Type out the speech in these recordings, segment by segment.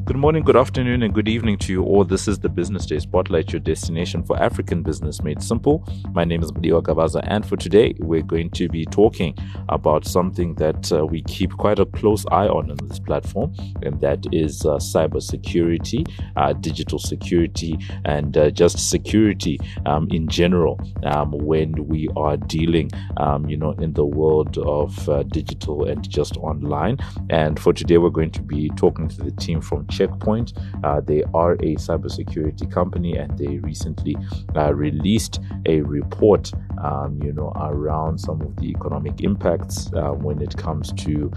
Good morning, good afternoon, and good evening to you all. This is the Business Day Spotlight, your destination for African business made simple. My name is Madiwa Kabaza, and for today, we're going to be talking about something that we keep quite a close eye on this platform, and that is cybersecurity, digital security, and just security in general when we are dealing, in the world of digital and just online. And for today, we're going to be talking to the team from Checkpoint. They are a cybersecurity company, and they recently released a report, around some of the economic impacts when it comes to,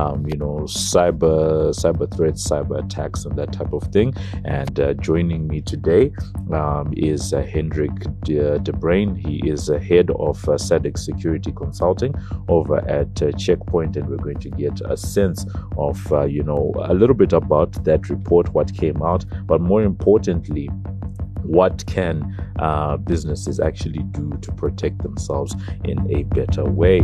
cyber threats, cyber attacks, and that type of thing. And joining me today is Hendrik de Bruin. He is head of SADC Security Consulting over at Checkpoint, and we're going to get a sense of, a little bit about that report, what came out, but more importantly, what can businesses actually do to protect themselves in a better way.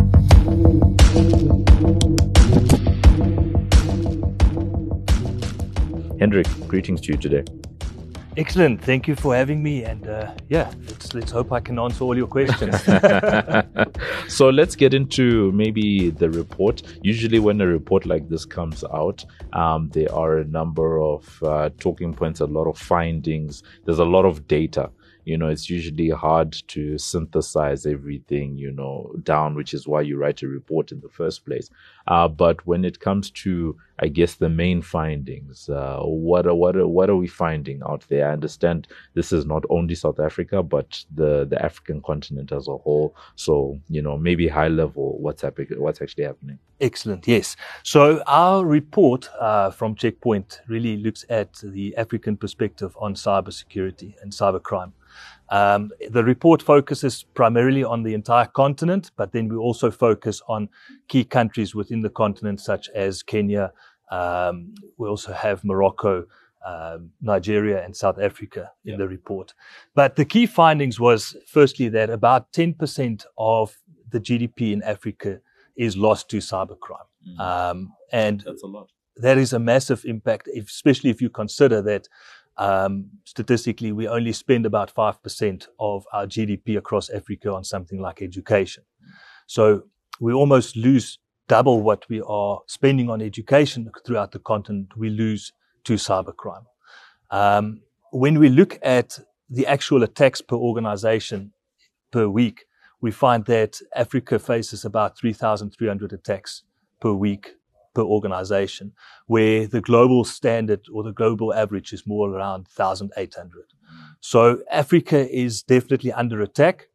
Hendrik, greetings to you today. Excellent. Thank you for having me. And let's hope I can answer all your questions. So let's get into maybe the report. Usually when a report like this comes out, there are a number of talking points, a lot of findings. There's a lot of data. It's usually hard to synthesize everything, down, which is why you write a report in the first place. But when it comes to, I guess, the main findings, what are we finding out there? I understand this is not only South Africa, but the African continent as a whole. So, maybe high level, what's actually happening? Excellent. Yes. So our report from Checkpoint really looks at the African perspective on cybersecurity and cybercrime. The report focuses primarily on the entire continent, but then we also focus on key countries within the continent, such as Kenya. We also have Morocco, Nigeria, and South Africa in the report. But the key findings was, firstly, that about 10% of the GDP in Africa is lost to cybercrime. And that's a lot. That is a massive impact, especially if you consider that statistically, we only spend about 5% of our GDP across Africa on something like education. So we almost lose double what we are spending on education throughout the continent. We lose to cybercrime. When we look at the actual attacks per organization per week, we find that Africa faces about 3,300 attacks per week per organization, where the global standard or the global average is more around 1,800. So Africa is definitely under attack.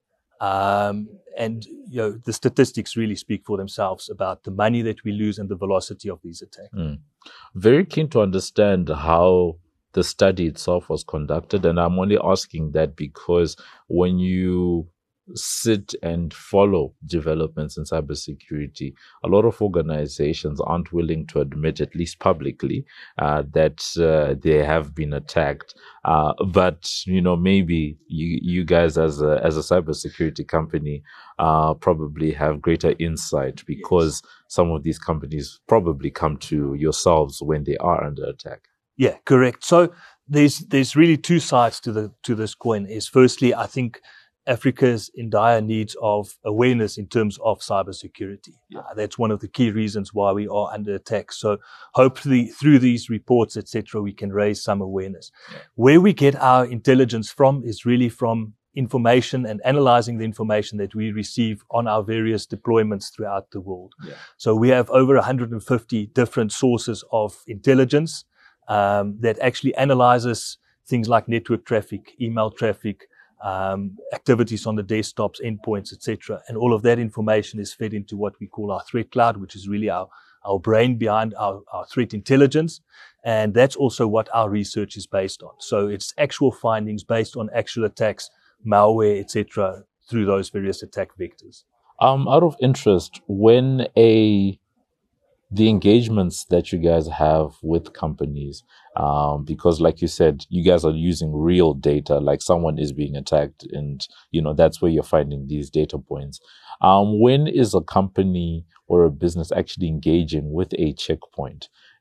The statistics really speak for themselves about the money that we lose and the velocity of these attacks. Very keen to understand how the study itself was conducted. And I'm only asking that because when you sit and follow developments in cybersecurity, a lot of organizations aren't willing to admit, at least publicly, that they have been attacked. But maybe you guys as a cybersecurity company probably have greater insight because some of these companies probably come to yourselves when they are under attack. Yeah, correct. So there's really two sides to this coin. Is firstly, I think Africa is in dire needs of awareness in terms of cybersecurity. That's one of the key reasons why we are under attack. So hopefully through these reports, etc., we can raise some awareness. Where we get our intelligence from is really from information and analyzing the information that we receive on our various deployments throughout the world. So we have over 150 different sources of intelligence that actually analyzes things like network traffic, email traffic, activities on the desktops, endpoints, etc. And all of that information is fed into what we call our threat cloud, which is really our brain behind our threat intelligence. And that's also what our research is based on. So it's actual findings based on actual attacks, malware, etc., through those various attack vectors. Out of interest, when the engagements that you guys have with companies, because like you said, you guys are using real data, like someone is being attacked and, that's where you're finding these data points. When is a company or a business actually engaging with a Checkpoint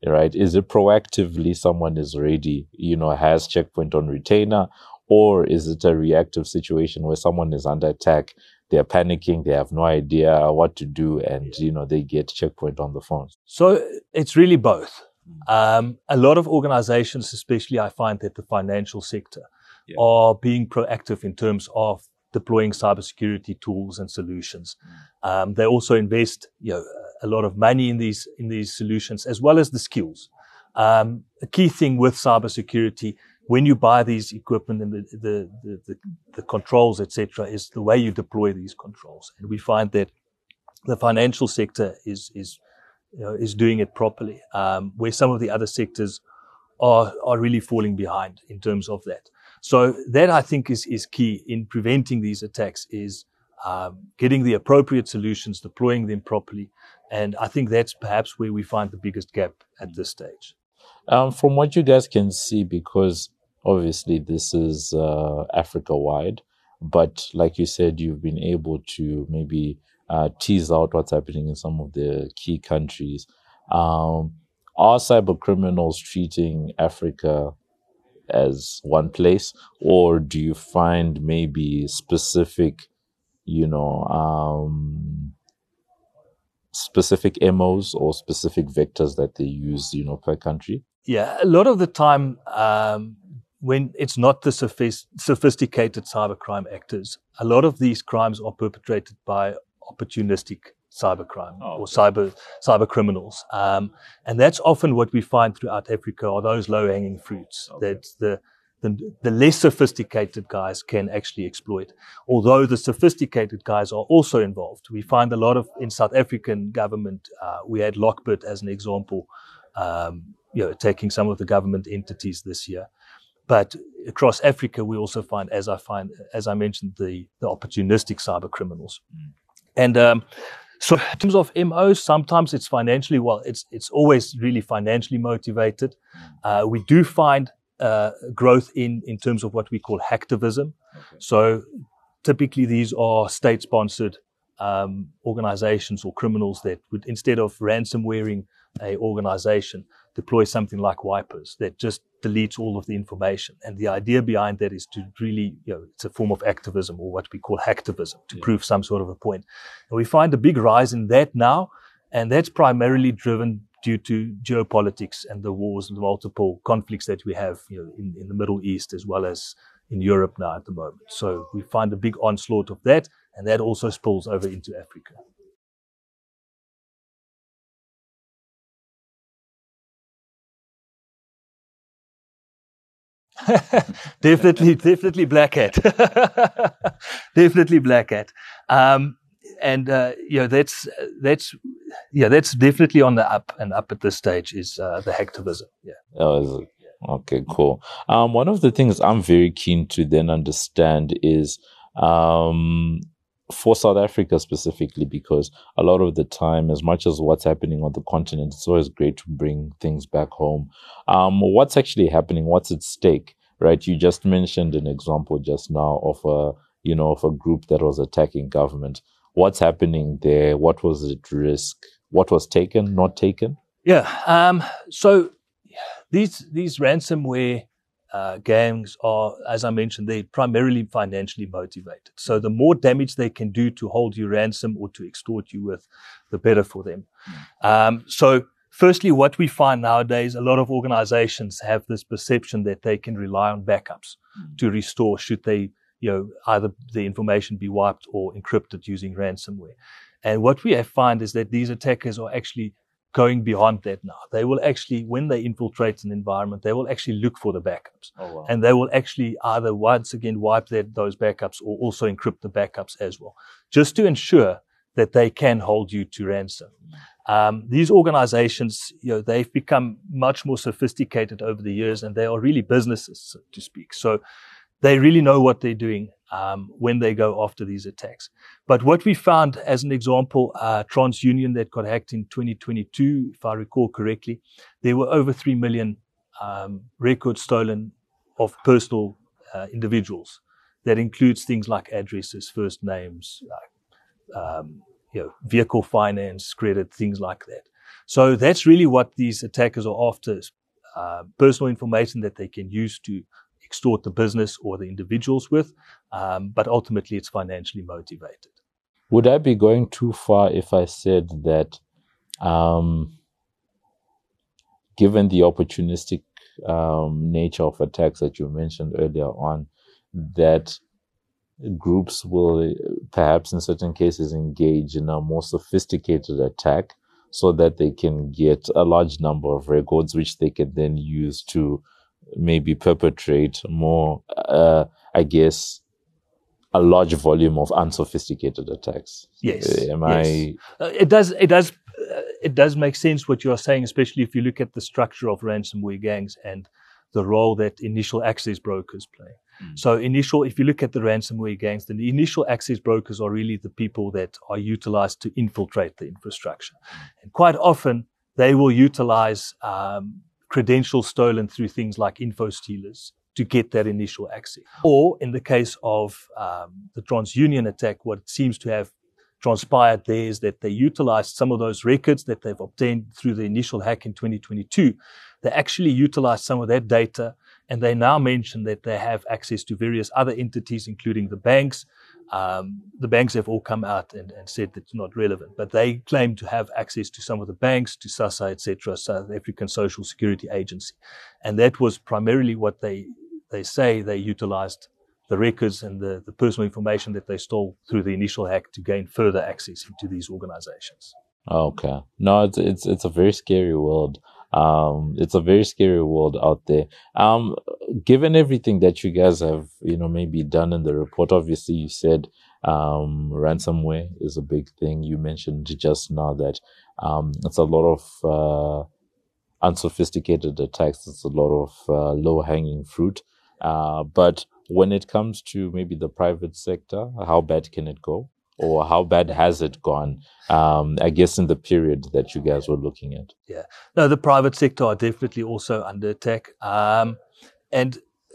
right? Is it proactively someone is ready, has checkpoint on retainer, or is it a reactive situation where someone is under attack, they're panicking, they have no idea what to do, and, they get checkpoint on the phone? So it's really both. A lot of organizations, especially I find that the financial sector, are being proactive in terms of deploying cybersecurity tools and solutions. They also invest, a lot of money in these solutions, as well as the skills. A key thing with cybersecurity, when you buy these equipment and the controls, etc., is the way you deploy these controls. And we find that the financial sector is doing it properly, where some of the other sectors are really falling behind in terms of that. So that, I think, is key in preventing these attacks, is getting the appropriate solutions, deploying them properly. And I think that's perhaps where we find the biggest gap at this stage. From what you guys can see, because obviously this is Africa-wide, but like you said, you've been able to maybe tease out what's happening in some of the key countries. Are cyber criminals treating Africa as one place, or do you find maybe specific, specific MOs or specific vectors that they use, per country? Yeah, a lot of the time, when it's not the sophisticated cybercrime actors, a lot of these crimes are perpetrated by opportunistic cybercrime or cyber criminals. And that's often what we find throughout Africa are those low-hanging fruits that the less sophisticated guys can actually exploit. Although the sophisticated guys are also involved. We find a lot of, in South African government, we had Lockbit as an example, attacking some of the government entities this year. But across Africa, we also find, as I mentioned, the opportunistic cyber criminals. And so in terms of MOs, sometimes it's financially, it's always really financially motivated. We do find growth in terms of what we call hacktivism. Okay. So typically these are state-sponsored organizations or criminals that would, instead of ransomwaring a organization, deploy something like wipers that just deletes all of the information. And the idea behind that is to really, it's a form of activism, or what we call hacktivism, to prove some sort of a point. And we find a big rise in that now, and that's primarily driven due to geopolitics and the wars and the multiple conflicts that we have, in the Middle East as well as in Europe now at the moment. So we find a big onslaught of that, and that also spills over into Africa. Definitely Black Hat. Definitely Black Hat. That's definitely on the up and up at this stage is the hacktivism. Yeah. Oh, is it? Okay, cool. One of the things I'm very keen to then understand is for South Africa specifically, because a lot of the time, as much as what's happening on the continent, it's always great to bring things back home. What's actually happening? What's at stake? Right? You just mentioned an example just now of a group that was attacking government. What's happening there? What was at risk? What was taken, not taken? Yeah. So these ransomware gangs are, as I mentioned, they're primarily financially motivated. So the more damage they can do to hold you ransom or to extort you with, the better for them. So firstly, what we find nowadays, a lot of organizations have this perception that they can rely on backups to restore should they, either the information be wiped or encrypted using ransomware. And what we have found is that these attackers are actually going beyond that now. They will actually, when they infiltrate an environment, they will actually look for the backups. Oh, wow. And they will actually either once again wipe those backups or also encrypt the backups as well, just to ensure that they can hold you to ransom. These organizations, they've become much more sophisticated over the years, and they are really businesses, so to speak. So they really know what they're doing when they go after these attacks. But what we found, as an example, TransUnion that got hacked in 2022, if I recall correctly, there were over 3 million records stolen of personal individuals. That includes things like addresses, first names, vehicle finance, credit, things like that. So that's really what these attackers are after, personal information that they can use to extort the business or the individuals with, but ultimately it's financially motivated. Would I be going too far if I said that, given the opportunistic nature of attacks that you mentioned earlier on, that groups will perhaps in certain cases engage in a more sophisticated attack so that they can get a large number of records which they can then use to maybe perpetrate more, I guess, a large volume of unsophisticated attacks? Yes. It does make sense what you are saying, especially if you look at the structure of ransomware gangs and the role that initial access brokers play. So if you look at the ransomware gangs, then the initial access brokers are really the people that are utilized to infiltrate the infrastructure. And quite often they will utilize credentials stolen through things like info stealers to get that initial access. Or in the case of the TransUnion attack, what seems to have transpired there is that they utilized some of those records that they've obtained through the initial hack in 2022. They actually utilized some of that data, and they now mention that they have access to various other entities, including the banks. The banks have all come out and said that it's not relevant, but they claim to have access to some of the banks, to SASSA, etc., South African Social Security Agency. And that was primarily what they say they utilized the records and the personal information that they stole through the initial hack to gain further access into these organizations. Okay. No, it's a very scary world. It's a very scary world out there. Given everything that you guys have, maybe done in the report, obviously you said, ransomware is a big thing. You mentioned just now that, it's a lot of, unsophisticated attacks. It's a lot of, low hanging fruit. But when it comes to maybe the private sector, how bad can it go? Or how bad has it gone, I guess, in the period that you guys were looking at? Yeah. No, the private sector are definitely also under attack. And,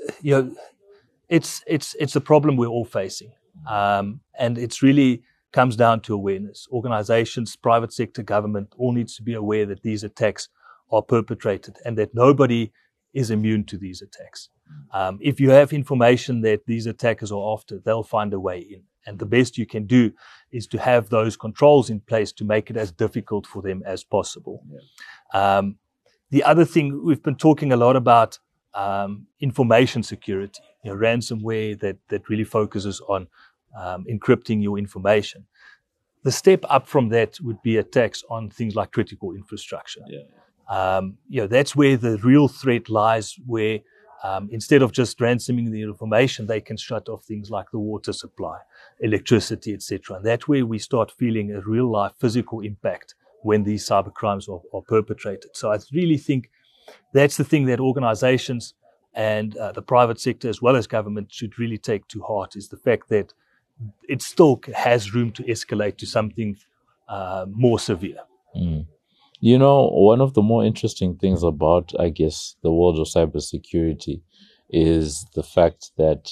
it's a problem we're all facing. And it's really comes down to awareness. Organizations, private sector, government, all needs to be aware that these attacks are perpetrated and that nobody is immune to these attacks. If you have information that these attackers are after, they'll find a way in. And the best you can do is to have those controls in place to make it as difficult for them as possible. Yeah. The other thing, we've been talking a lot about information security, ransomware that really focuses on encrypting your information. The step up from that would be attacks on things like critical infrastructure. Yeah. That's where the real threat lies, where instead of just ransoming the information, they can shut off things like the water supply, electricity, etc. And that's where we start feeling a real life physical impact when these cyber crimes are perpetrated. So I really think that's the thing that organizations and the private sector as well as government should really take to heart, is the fact that it still has room to escalate to something more severe. One of the more interesting things about, I guess, the world of cybersecurity is the fact that,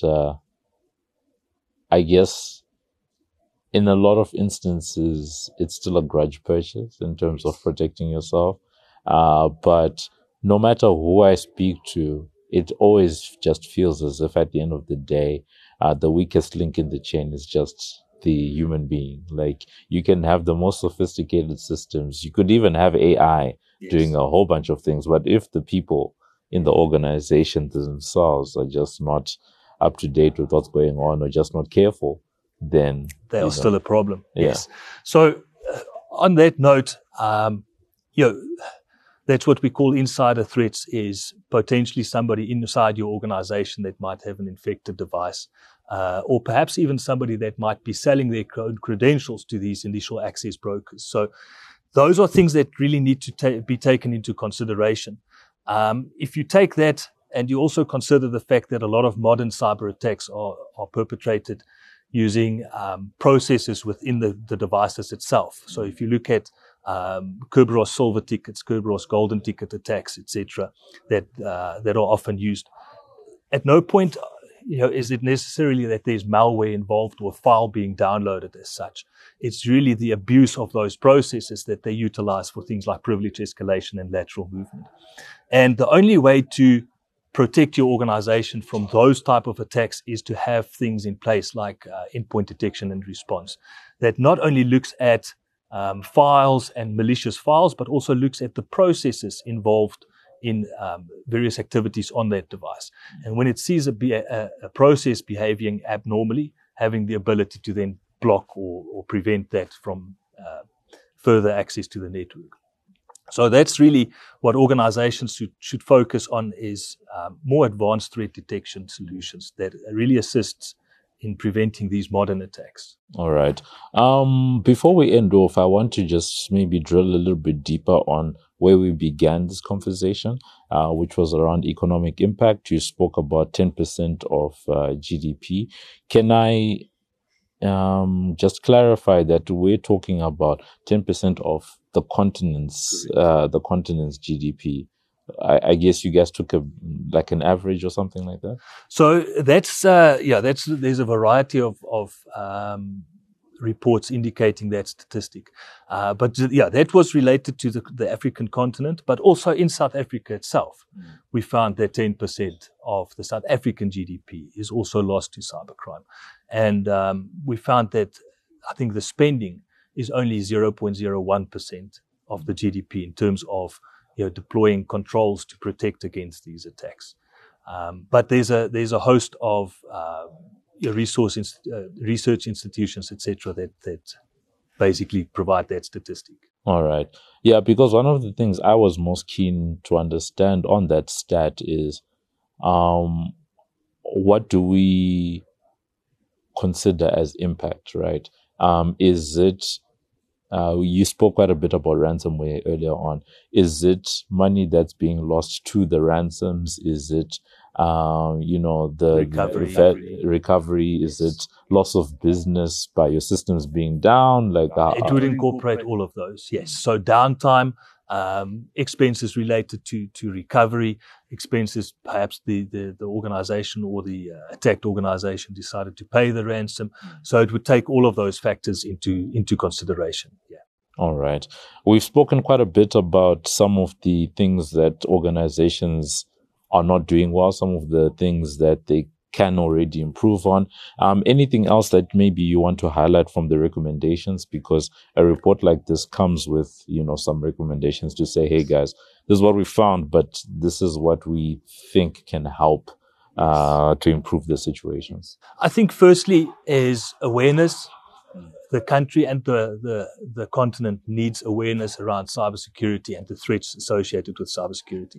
I guess, in a lot of instances, it's still a grudge purchase in terms of protecting yourself. But no matter who I speak to, it always just feels as if at the end of the day, the weakest link in the chain is just the human being. Like, you can have the most sophisticated systems. You could even have AI doing a whole bunch of things. But if the people in the organization themselves are just not up to date with what's going on or just not careful, then they are still a problem. Yeah. Yes. So on that note, that's what we call insider threats, is potentially somebody inside your organization that might have an infected device, or perhaps even somebody that might be selling their credentials to these initial access brokers. So those are things that really need to be taken into consideration. If you take that and you also consider the fact that a lot of modern cyber attacks are perpetrated using processes within the devices itself. So if you look at Kerberos silver tickets, Kerberos golden ticket attacks, etc., that are often used. At no point is it necessarily that there's malware involved or a file being downloaded as such? It's really the abuse of those processes that they utilize for things like privilege escalation and lateral movement. And the only way to protect your organization from those type of attacks is to have things in place like endpoint detection and response that not only looks at files and malicious files, but also looks at the processes involved in various activities on that device. And when it sees a process behaving abnormally, having the ability to then block or prevent that from further access to the network. So that's really what organizations should focus on, is more advanced threat detection solutions that really assists in preventing these modern attacks. All right. Before we end off, I want to just maybe drill a little bit deeper on where we began this conversation, which was around economic impact. You spoke about 10% of GDP. Can I just clarify that we're talking about 10% of the continent's GDP? I guess you guys took an average or something like that. So that's there's a variety of reports indicating that statistic, but that was related to the African continent, but also in South Africa itself, we found that 10% of the South African GDP is also lost to cybercrime, and we found that I think the spending is only 0.01% of the GDP in terms of deploying controls to protect against these attacks. But there's a host of research institutions, etc., that basically provide that statistic. All right. Yeah, because one of the things I was most keen to understand on that stat is what do we consider as impact, right? Is it you spoke quite a bit about ransomware earlier on. Is it money that's being lost to the ransoms? Is it, the recovery? Is it loss of business by your systems being down? It would incorporate all of those, yes. So downtime, expenses related to recovery, expenses perhaps the organization or the attacked organization decided to pay the ransom. So it would take all of those factors into consideration. Yeah. All right. We've spoken quite a bit about some of the things that organizations are not doing well, some of the things that they can already improve on. Anything else that maybe you want to highlight from the recommendations? Because a report like this comes with, some recommendations to say, hey guys, this is what we found, but this is what we think can help to improve the situations. I think firstly is awareness. The country and the continent needs awareness around cybersecurity and the threats associated with cybersecurity.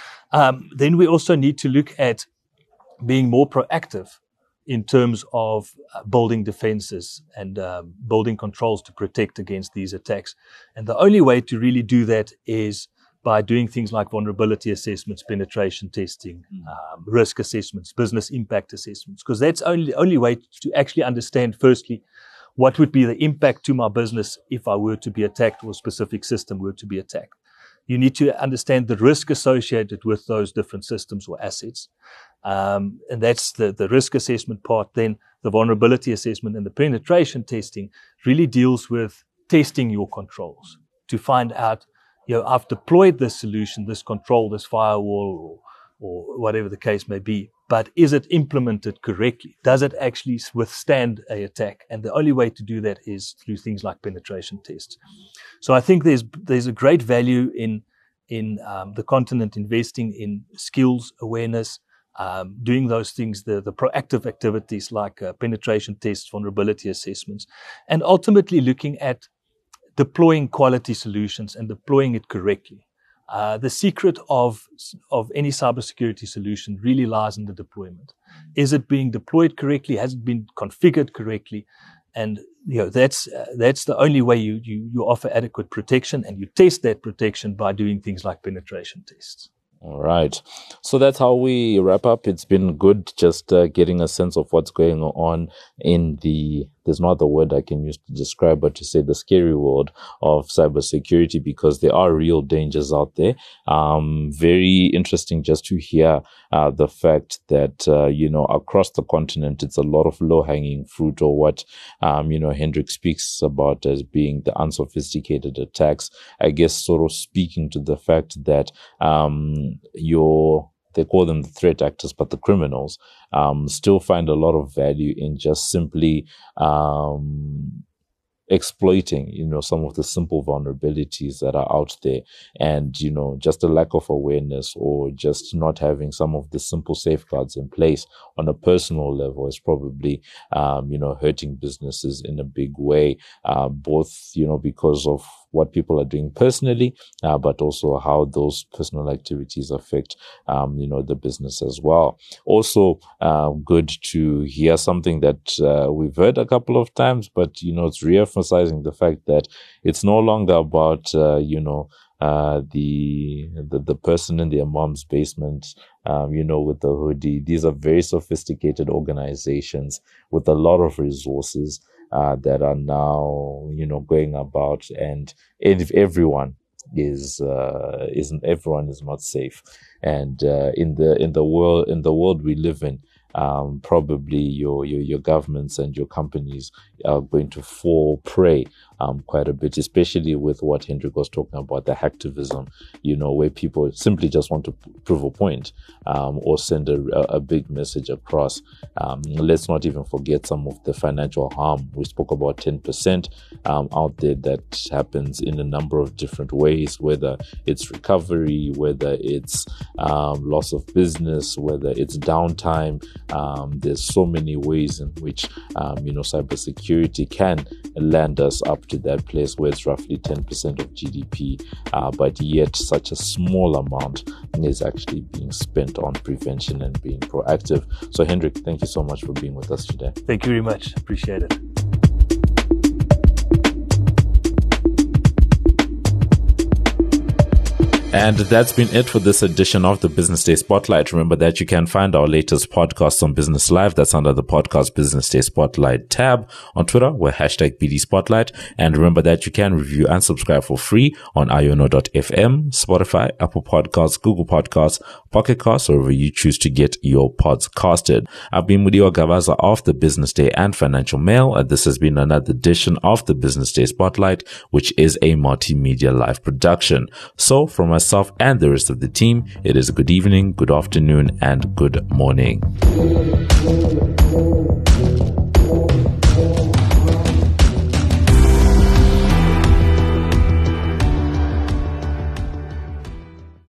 Then we also need to look at being more proactive in terms of building defenses and building controls to protect against these attacks. And the only way to really do that is by doing things like vulnerability assessments, penetration testing, risk assessments, business impact assessments, because that's the only way to actually understand, firstly, what would be the impact to my business if I were to be attacked or a specific system were to be attacked. You need to understand the risk associated with those different systems or assets. And that's the risk assessment part. Then the vulnerability assessment and the penetration testing really deals with testing your controls to find out, I've deployed this solution, this control, this firewall, or whatever the case may be, but is it implemented correctly? Does it actually withstand an attack? And the only way to do that is through things like penetration tests. So I think there's a great value in the continent investing in skills, awareness, doing those things, the proactive activities like penetration tests, vulnerability assessments, and ultimately looking at deploying quality solutions and deploying it correctly. The secret of any cybersecurity solution really lies in the deployment. Is it being deployed correctly? Has it been configured correctly? And that's the only way you offer adequate protection, and you test that protection by doing things like penetration tests. All right. So that's how we wrap up. It's been good just getting a sense of what's going on in the there's no other word I can use to describe, but to say the scary world of cybersecurity, because there are real dangers out there. Very interesting just to hear the fact that, across the continent, it's a lot of low-hanging fruit, or what, Hendrik speaks about as being the unsophisticated attacks. I guess sort of speaking to the fact that they call them the threat actors, but the criminals still find a lot of value in just simply exploiting, some of the simple vulnerabilities that are out there. And, just a lack of awareness, or just not having some of the simple safeguards in place on a personal level is probably, hurting businesses in a big way, both, because of what people are doing personally, but also how those personal activities affect, the business as well. Also, good to hear something that we've heard a couple of times, but, it's re-emphasizing the fact that it's no longer about, the person in their mom's basement, with the hoodie. These are very sophisticated organizations with a lot of resources that are now, going about, and if everyone is not safe, and in the world we live in, probably your governments and your companies are going to fall prey quite a bit, especially with what Hendrik was talking about, the hacktivism, where people simply just want to prove a point, or send a big message across. Let's not even forget some of the financial harm. We spoke about 10% out there that happens in a number of different ways, whether it's recovery, whether it's loss of business, whether it's downtime. There's so many ways in which, cybersecurity can land us up to that place where it's roughly 10% of GDP, but yet such a small amount is actually being spent on prevention and being proactive. So Hendrik, thank you so much for being with us today. Thank you very much. Appreciate it. And that's been it for this edition of the Business Day Spotlight. Remember that you can find our latest podcasts on Business Live. That's under the podcast Business Day Spotlight tab. On Twitter, we're #BD Spotlight. And remember that you can review and subscribe for free on iono.fm, Spotify, Apple Podcasts, Google Podcasts, Pocket Casts, or wherever you choose to get your pods casted. I've been Mudiwa Gavaza of the Business Day and Financial Mail. And this has been another edition of the Business Day Spotlight, which is a multimedia live production. So from myself and the rest of the team, it is a good evening, good afternoon, and good morning.